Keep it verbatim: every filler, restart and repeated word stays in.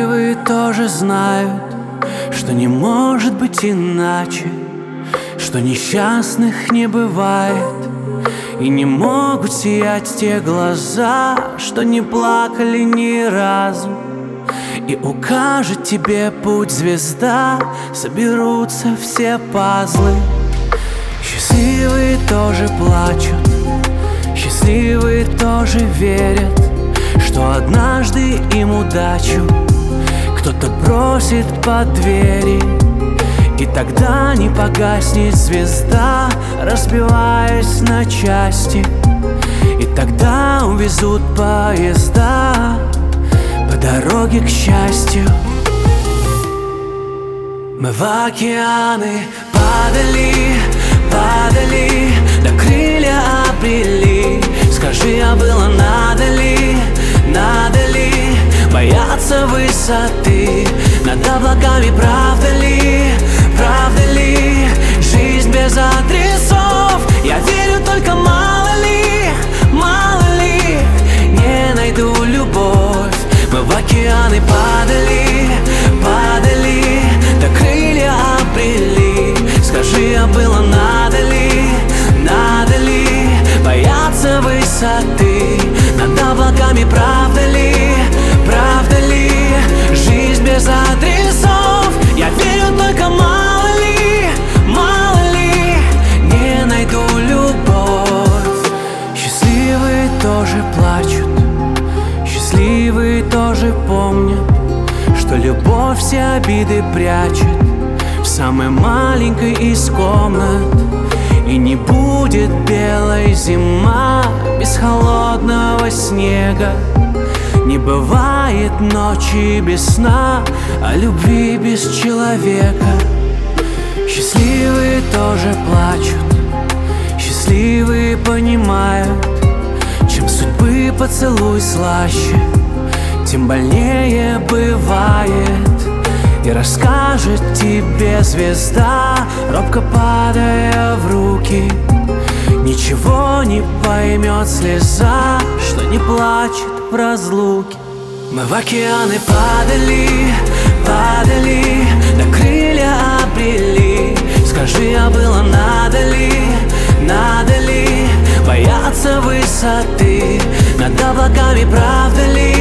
Счастливые тоже знают, что не может быть иначе, что несчастных не бывает, и не могут сиять те глаза, что не плакали ни разу. И укажет тебе путь звезда, соберутся все пазлы. Счастливые тоже плачут, счастливые тоже верят, что однажды им удачу кто-то бросит под двери. И тогда не погаснет звезда, разбиваясь на части. И тогда увезут поезда по дороге к счастью. Мы в океаны падали, падали, да крылья обрели. Скажи, а было надо ли, надо ли бояться высоты над облаками? Правда ли, правда ли жизнь без адресов? Я верю, только мало ли, мало ли не найду любовь. Мы в океаны падали, падали, да крылья обрели. Скажи, а было надо ли, надо ли бояться высоты над облаками? Правда ли, правда ли жизнь без адресов? Я верю, только мало ли, мало ли не найду любовь. Счастливые тоже плачут, счастливые тоже помнят, что любовь все обиды прячет в самой маленькой из комнат. И не будет белой зима без холодного снега. Не бывает ночи без сна, а любви без человека. Счастливые тоже плачут, счастливые понимают, чем судьбы поцелуй слаще, тем больнее бывает. И расскажет тебе звезда, робко падая в руки. Ничего не поймет слеза, что не плачет в разлуке. Мы в океаны падали, падали, да крылья обрели. Скажи, а было надо ли, надо ли бояться высоты над облаками? Правда ли,